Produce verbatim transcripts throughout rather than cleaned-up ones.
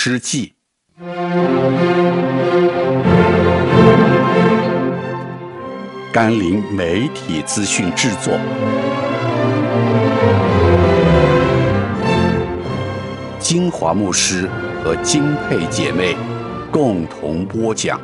师记》。甘霖媒体资讯制作，金华牧师和金佩姐妹共同播讲。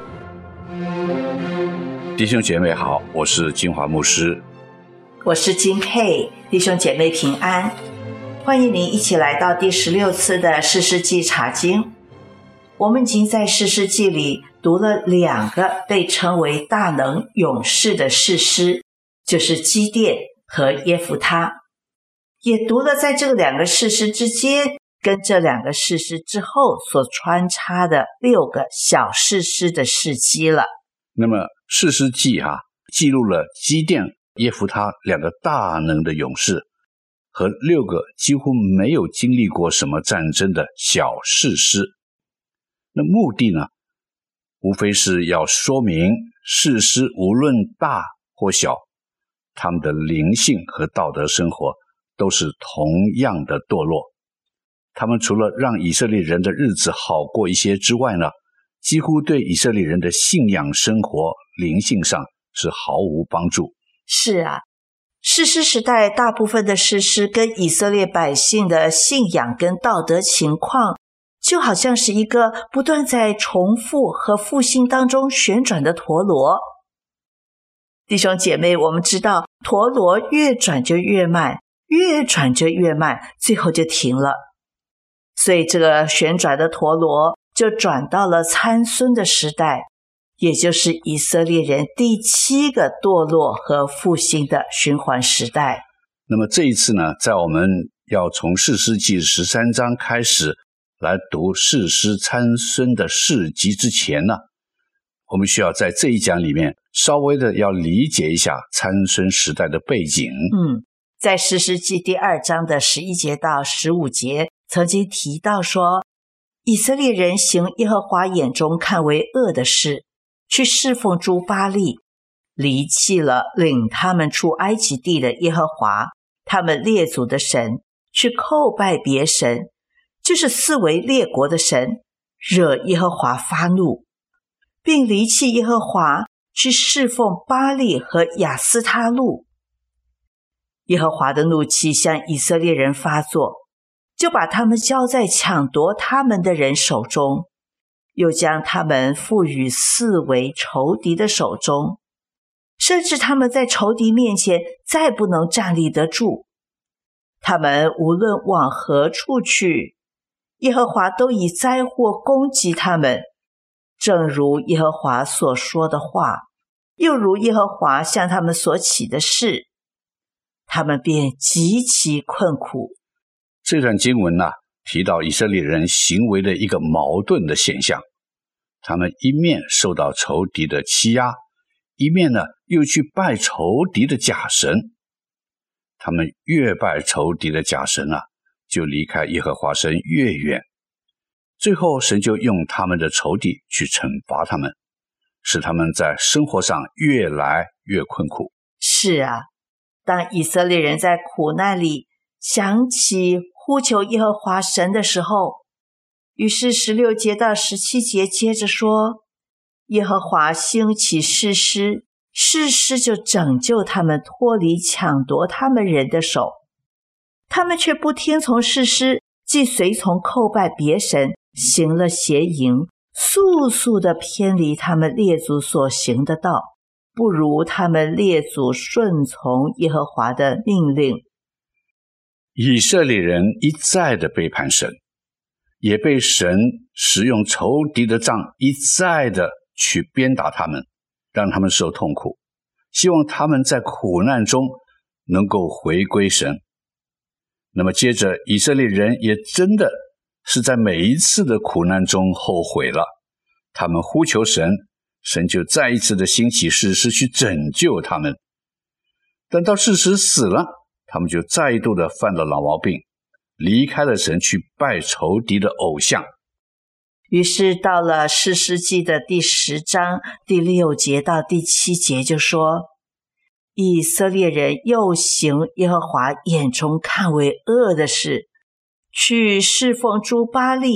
弟兄姐妹好，我是金华牧师， 我是金佩，弟兄姐妹平安，欢迎您一起来到第十六次的士师记查经。我们已经在士师记里读了两个被称为大能勇士的士师，就是基甸和耶弗他，也读了在这两个士师之间跟这两个士师之后所穿插的六个小士师的事迹了。 那么士师记啊，记录了基甸、耶弗他两个大能的勇士和六个几乎没有经历过什么战争的小士师。那目的呢，无非是要说明士师无论大或小，他们的灵性和道德生活都是同样的堕落。他们除了让以色列人的日子好过一些之外呢，几乎对以色列人的信仰生活灵性上是毫无帮助。 是啊，士师时代大部分的士师跟以色列百姓的信仰跟道德情况就好像是一个不断在重复和复兴当中旋转的陀螺。弟兄姐妹，我们知道陀螺越转就越慢，越转就越慢，最后就停了。所以这个旋转的陀螺就转到了参孙的时代，也就是以色列人第七个堕落和复兴的循环时代。 那么这一次呢，在我们要从士师记十三章开始来读士师参孙的事迹之前呢，我们需要在这一讲里面稍微的要理解一下参孙时代的背景。 嗯，在士师记第二章的十一节到十五节曾经提到说，以色列人行耶和华眼中看为恶的事，去侍奉诸巴力，离弃了领他们出埃及地的耶和华他们列祖的神，去叩拜别神，就是四围列国的神，惹耶和华发怒，并离弃耶和华，去侍奉巴力和亚斯他路。耶和华的怒气向以色列人发作，就把他们交在抢夺他们的人手中，又将他们付与四围仇敌的手中，甚至他们在仇敌面前再不能站立得住。他们无论往何处去，耶和华都以灾祸攻击他们，正如耶和华所说的话，又如耶和华向他们所起的事，他们便极其困苦。 这段经文呢、啊，提到以色列人行为的一个矛盾的现象，他们一面受到仇敌的欺压，一面呢又去拜仇敌的假神。他们越拜仇敌的假神啊，就离开耶和华神越远，最后神就用他们的仇敌去惩罚他们，使他们在生活上越来越困苦。 是啊，当以色列人在苦难里想起呼求耶和华神的时候，于是十六节到十七节接着说，耶和华兴起士师，士师就拯救他们脱离抢夺他们人的手，他们却不听从士师，既随从叩拜别神，行了邪淫，速速地偏离他们列祖所行的道，不如他们列祖顺从耶和华的命令。 以色列人一再的背叛神，也被神使用仇敌的杖一再的去鞭打他们，让他们受痛苦，希望他们在苦难中能够回归神。那么接着以色列人也真的是在每一次的苦难中后悔了，他们呼求神，神就再一次的兴起士师去拯救他们。等到士师死了，他们就再度的犯了老毛病，离开了神，去拜仇敌的偶像。 于是到了士师记的第十章第六节到第七节就说，以色列人又行耶和华眼中看为恶的事，去侍奉诸巴力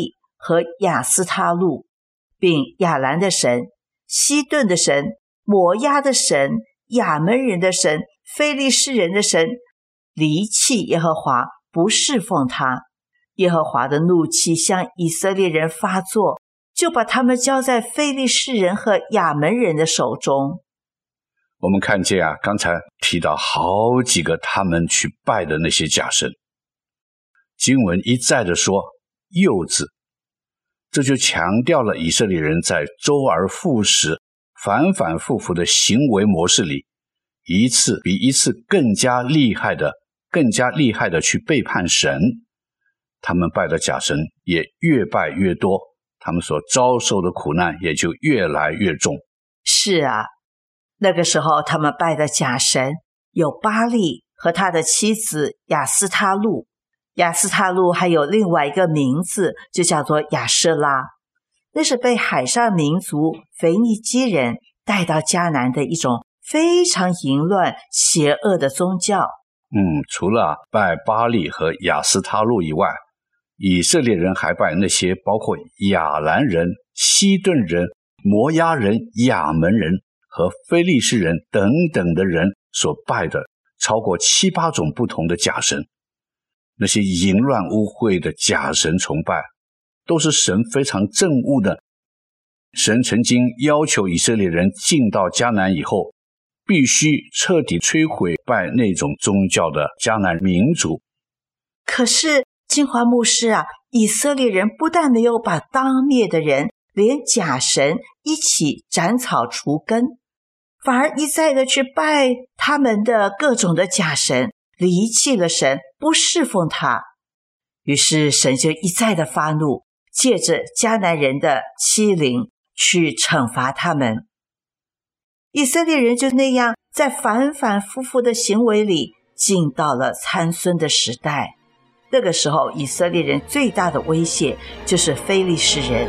和亚斯他路，并亚兰的神、西顿的神、摩押的神、亚门人的神、非利士人的神，离弃耶和华，不侍奉他。耶和华的怒气向以色列人发作，就把他们交在非利士人和亚门人的手中。 我们看见啊，刚才提到好几个他们去拜的那些假神，经文一再的说又字，这就强调了以色列人在周而复始、反反复复的行为模式里，一次比一次更加厉害的、更加厉害的去背叛神。他们拜的假神也越拜越多，他们所遭受的苦难也就越来越重。 是啊，那个时候他们拜的假神有巴力和他的妻子亚斯他路，亚斯他路还有另外一个名字，就叫做亚舍拉，那是被海上民族腓尼基人带到迦南的一种非常淫乱邪恶的宗教。 嗯，除了拜巴力和亚斯他路以外，以色列人还拜那些包括亚兰人、西顿人、摩押人、亚门人和非利士人等等的人所拜的超过七八种不同的假神。那些淫乱污秽的假神崇拜都是神非常憎恶的。神曾经要求以色列人进到迦南以后，必须彻底摧毁拜那种宗教的迦南民族。 可是金华牧师啊，以色列人不但没有把当灭的人连假神一起斩草除根，反而一再的去拜他们的各种的假神，离弃了神，不侍奉他。于是神就一再的发怒，借着迦南人的欺凌去惩罚他们。以色列人就那样在反反复复的行为里进到了参孙的时代。那个时候以色列人最大的威胁就是非利士人。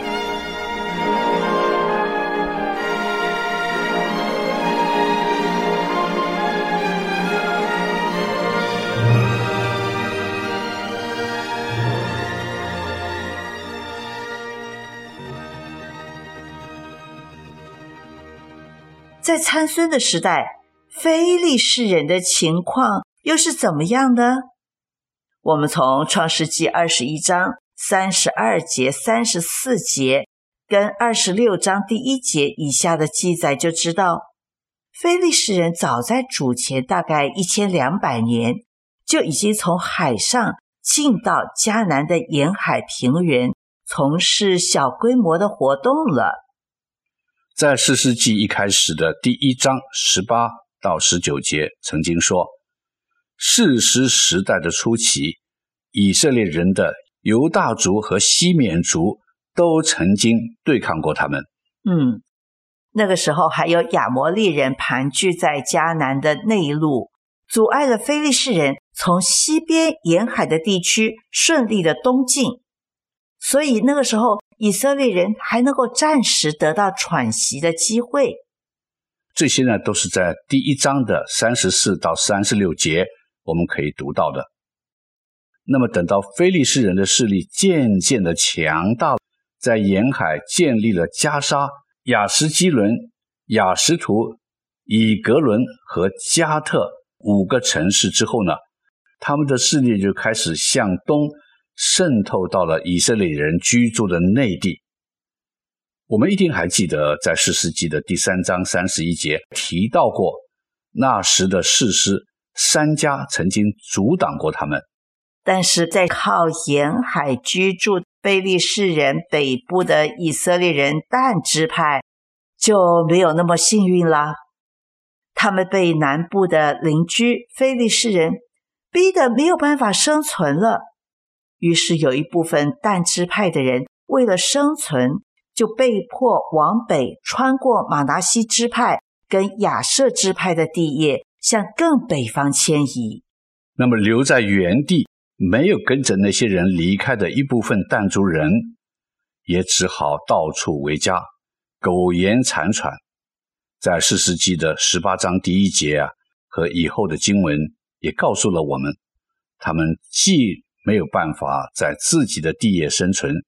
在参孙的时代，非利士人的情况又是怎么样呢？我们从创世纪二十一章三十二节、三十四节跟二十六章第一节以下的记载就知道，非利士人早在主前大概一千两百年就已经从海上进到迦南的沿海平原，从事小规模的活动了。 在士师记一开始的第一章十八到十九节曾经说，士师时代的初期，以色列人的犹大族和西缅族都曾经对抗过他们。 嗯，那个时候还有亚摩利人盘踞在迦南的内陆，阻碍了非利士人从西边沿海的地区顺利的东进。所以那个时候以色列人还能够暂时得到喘息的机会。 这些呢都是在第一章的三十四到三十六节我们可以读到的。那么等到非利士人的势力渐渐的强大，在沿海建立了加沙、亚什基伦、亚什图、以格伦和加特五个城市之后呢，他们的势力就开始向东渗透到了以色列人居住的内地。我们一定还记得在士师记的第三章三十一节提到过，那时的士师三家曾经阻挡过他们。 但是在靠沿海居住非利士人北部的以色列人但支派就没有那么幸运啦。他们被南部的邻居非利士人逼得没有办法生存了。于是有一部分但支派的人为了生存，就被迫往北穿过马拿西支派跟亚设支派的地业，向更北方迁移。 那么留在原地没有跟着那些人离开的一部分但族人，也只好到处为家，苟延残喘。在士师记的十八章第一节啊，和以后的经文也告诉了我们，他们既没有办法在自己的地业生存，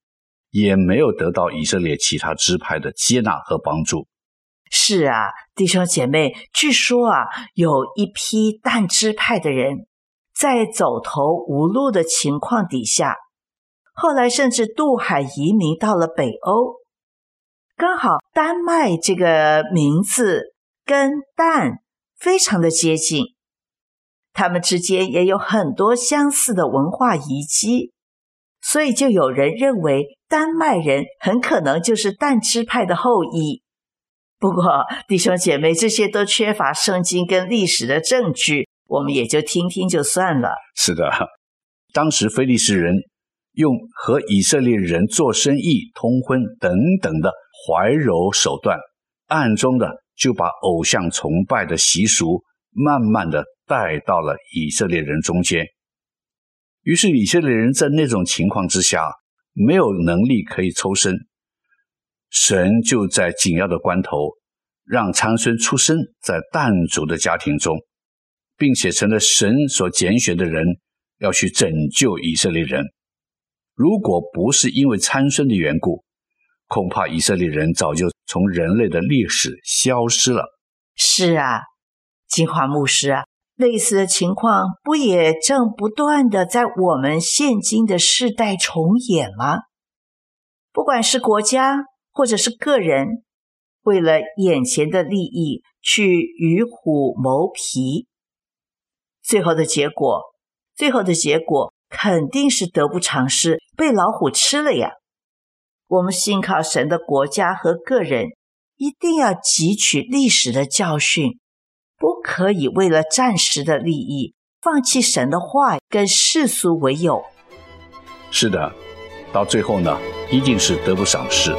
也没有得到以色列其他支派的接纳和帮助。 是啊，弟兄姐妹，据说啊，有一批但支派的人在走投无路的情况底下，后来甚至渡海移民到了北欧。刚好丹麦这个名字跟但非常的接近，他们之间也有很多相似的文化遗迹，所以就有人认为丹麦人很可能就是但支派的后裔。不过弟兄姐妹，这些都缺乏圣经跟历史的证据，我们也就听听就算了。 是的，当时非利士人用和以色列人做生意、通婚等等的怀柔手段，暗中的就把偶像崇拜的习俗慢慢的带到了以色列人中间。于是以色列人在那种情况之下，没有能力可以抽身，神就在紧要的关头让参孙出生在但族的家庭中，并且成了神所拣选的人，要去拯救以色列人。如果不是因为参孙的缘故，恐怕以色列人早就从人类的历史消失了。 是啊，金华牧师啊，类似的情况不也正不断的在我们现今的世代重演吗？不管是国家或者是个人，为了眼前的利益去与虎谋皮，最后的结果最后的结果肯定是得不偿失，被老虎吃了呀。我们信靠神的国家和个人一定要汲取历史的教训，不可以为了暂时的利益放弃神的话跟世俗为友。 是的，到最后呢，一定是得不偿失。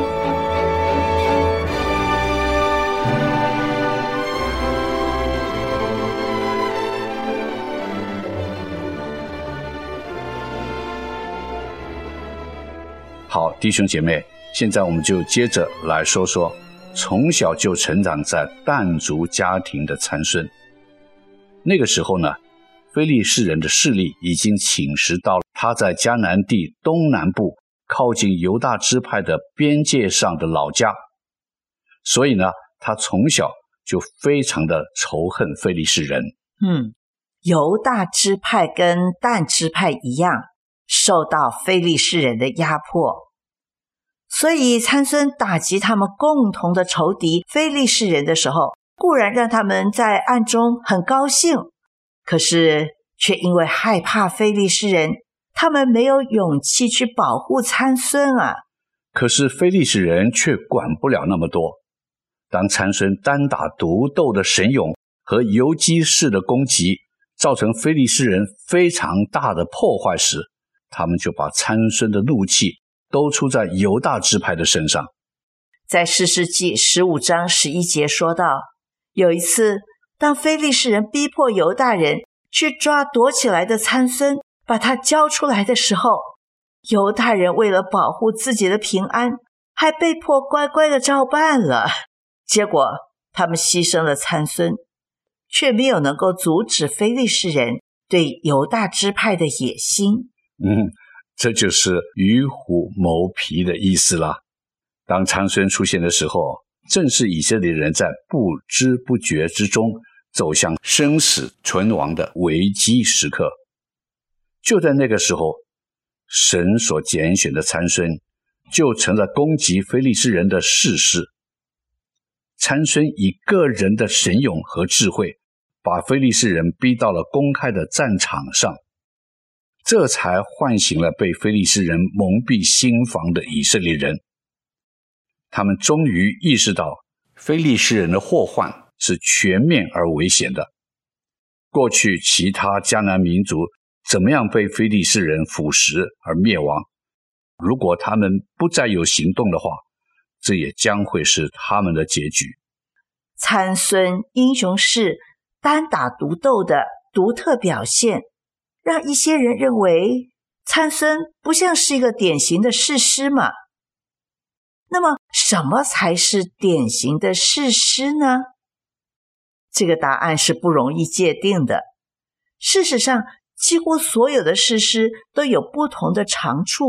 好，弟兄姐妹，现在我们就接着来说说从小就成长在但族家庭的参孙。那个时候呢，非利士人的势力已经侵蚀到他在迦南地东南部靠近犹大支派的边界上的老家，所以呢，他从小就非常的仇恨非利士人。 嗯，犹大支派跟但支派一样，受到非利士人的压迫，所以参孙打击他们共同的仇敌非利士人的时候，固然让他们在暗中很高兴，可是却因为害怕非利士人，他们没有勇气去保护参孙啊。 可是非利士人却管不了那么多，当参孙单打独斗的神勇和游击式的攻击造成非利士人非常大的破坏时，他们就把参孙的怒气都出在犹大支派的身上。 在士师记十五章十一节说到，有一次当非利士人逼迫犹大人去抓躲起来的参孙，把他交出来的时候，犹大人为了保护自己的平安，还被迫乖乖的照办了。结果他们牺牲了参孙，却没有能够阻止非利士人对犹大支派的野心。 嗯，这就是与虎谋皮的意思啦。当参孙出现的时候，正是以色列人在不知不觉之中走向生死存亡的危机时刻。就在那个时候，神所拣选的参孙就成了攻击非利士人的士师。参孙以个人的神勇和智慧，把非利士人逼到了公开的战场上，这才唤醒了被非利士人蒙蔽心防的以色列人。他们终于意识到非利士人的祸患是全面而危险的。过去其他迦南民族怎么样被非利士人腐蚀而灭亡，如果他们不再有行动的话，这也将会是他们的结局。 参孙英雄式单打独斗的独特表现，让一些人认为参孙不像是一个典型的士师嘛。那么什么才是典型的士师呢？这个答案是不容易界定的。事实上，几乎所有的士师都有不同的长处，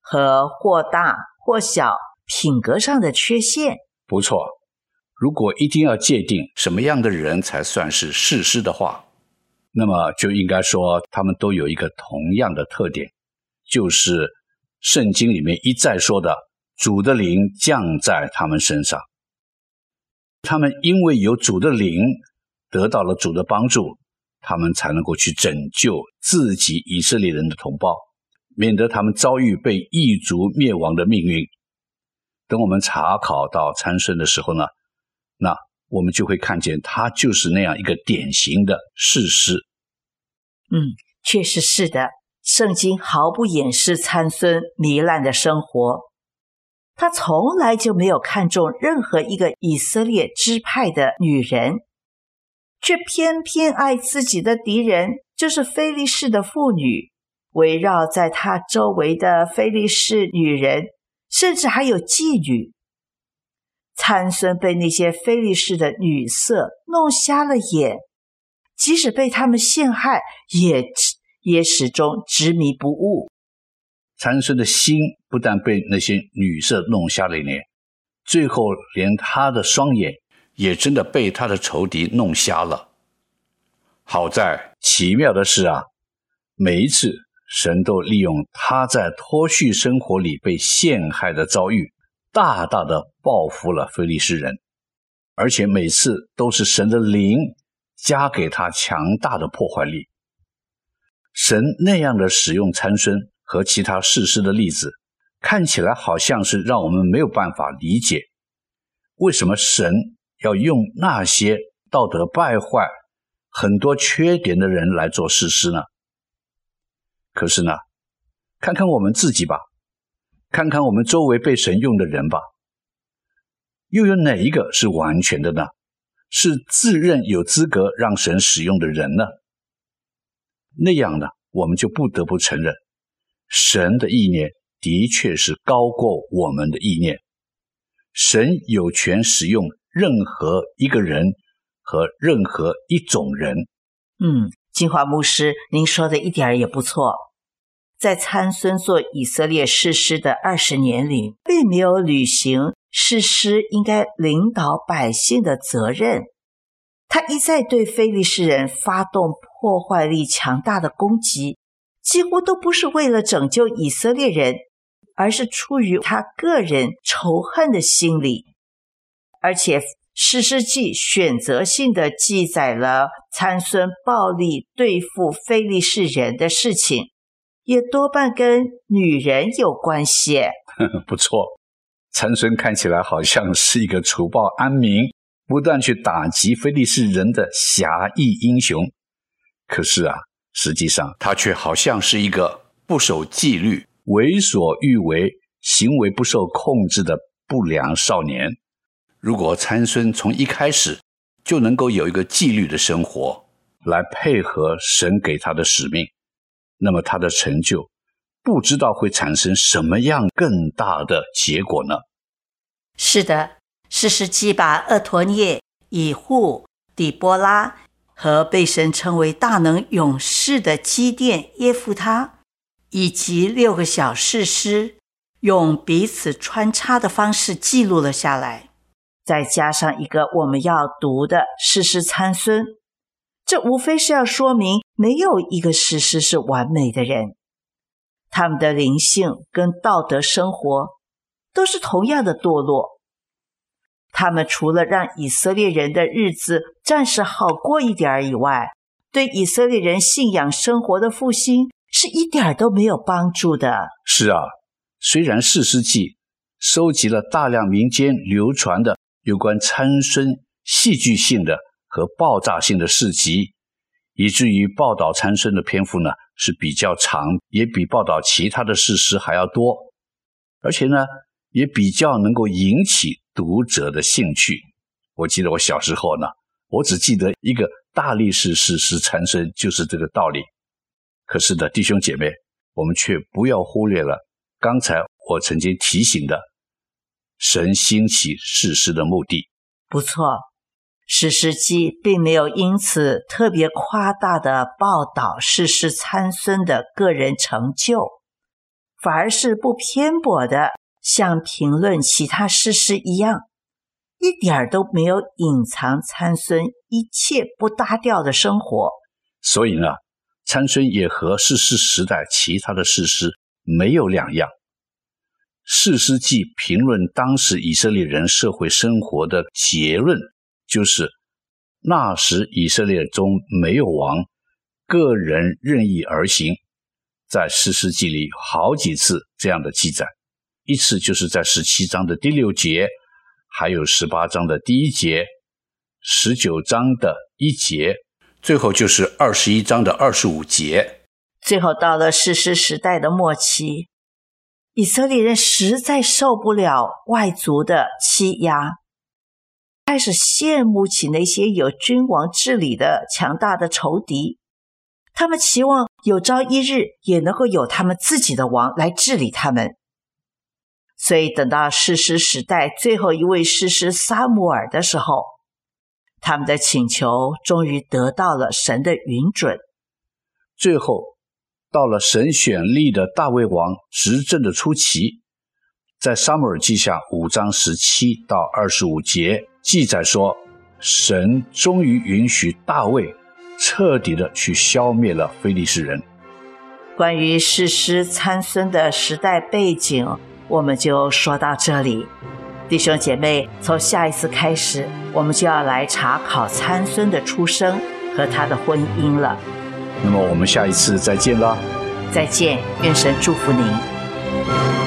和或大或小品格上的缺陷。 不错，如果一定要界定什么样的人才算是士师的话，那么就应该说他们都有一个同样的特点，就是圣经里面一再说的主的灵降在他们身上。他们因为有主的灵，得到了主的帮助，他们才能够去拯救自己以色列人的同胞，免得他们遭遇被异族灭亡的命运。等我们查考到参孙的时候呢，那我们就会看见他就是那样一个典型的士师。 嗯，确实是的，圣经毫不掩饰参孙糜烂的生活。他从来就没有看中任何一个以色列支派的女人，却偏偏爱自己的敌人，就是非利士的妇女。围绕在他周围的非利士女人，甚至还有妓女。参孙被那些非利士的女色弄瞎了眼，即使被他们陷害，也也始终执迷不悟。 参孙的心不但被那些女色弄瞎了眼，最后连他的双眼也真的被他的仇敌弄瞎了。好在奇妙的是啊，每一次神都利用他在脱序生活里被陷害的遭遇，大大的报复了非利士人，而且每次都是神的灵加给他强大的破坏力。神那样的使用参孙和其他士师的例子，看起来好像是让我们没有办法理解，为什么神要用那些道德败坏、很多缺点的人来做士师呢？可是呢，看看我们自己吧，看看我们周围被神用的人吧，又有哪一个是完全的呢？是自认有资格让神使用的人呢？那样呢，我们就不得不承认，神的意念的确是高过我们的意念。神有权使用任何一个人和任何一种人。 嗯，金华牧师，您说的一点也不错。在参孙做以色列士师的二十年里，并没有履行士师应该领导百姓的责任。他一再对非利士人发动破坏力强大的攻击，几乎都不是为了拯救以色列人，而是出于他个人仇恨的心理。而且士师记选择性的记载了参孙暴力对付非利士人的事情，也多半跟女人有关系。 不错，参孙看起来好像是一个除暴安民，不断去打击非利士人的侠义英雄。可是啊，实际上他却好像是一个不守纪律、为所欲为、行为不受控制的不良少年。如果参孙从一开始就能够有一个纪律的生活，来配合神给他的使命，那么他的成就不知道会产生什么样更大的结果呢？ 是的，士师记把厄陀涅、以户、底波拉和被神称为大能勇士的基甸、耶夫他，以及六个小士师，用彼此穿插的方式记录了下来，再加上一个我们要读的士师参孙，这无非是要说明没有一个士师是完美的人，他们的灵性跟道德生活都是同样的堕落。他们除了让以色列人的日子暂时好过一点以外，对以色列人信仰生活的复兴是一点都没有帮助的。 是啊，虽然士师记收集了大量民间流传的有关参孙戏剧性的和爆炸性的事迹，以至于报道参孙的篇幅呢是比较长，也比报道其他的士师还要多，而且呢也比较能够引起读者的兴趣。我记得我小时候呢，我只记得一个大力士士师参孙，就是这个道理。可是呢，弟兄姐妹，我们却不要忽略了刚才我曾经提醒的神兴起士师的目的。 不错，士师记并没有因此特别夸大的报道士师参孙的个人成就， 反而是不偏颇的，像评论其他士师一样，一点都没有隐藏参孙一切不搭调的生活。 所以呢，参孙也和士师时代其他的士师没有两样。士师记评论当时以色列人社会生活的结论，就是那时以色列中没有王，个人任意而行。在士师记里好几次这样的记载，一次就是在十七章的第六节，还有十八章的第一节，十九章的一节，最后就是二十一章的二十五节。 最后到了士师时代的末期，以色列人实在受不了外族的欺压，开始羡慕起那些有君王治理的强大的仇敌，他们期望有朝一日也能够有他们自己的王来治理他们。所以等到士师时代最后一位士师撒母耳的时候，他们的请求终于得到了神的允准。 最后到了神选立的大卫王执政的初期，在撒母耳记下五章十七到二十五节记载说，神终于允许大卫彻底的去消灭了非利士人。 关于士师参孙的时代背景，我们就说到这里。弟兄姐妹，从下一次开始，我们就要来查考参孙的出生和他的婚姻了。 那么我们下一次再见啦！ 再见，愿神祝福您。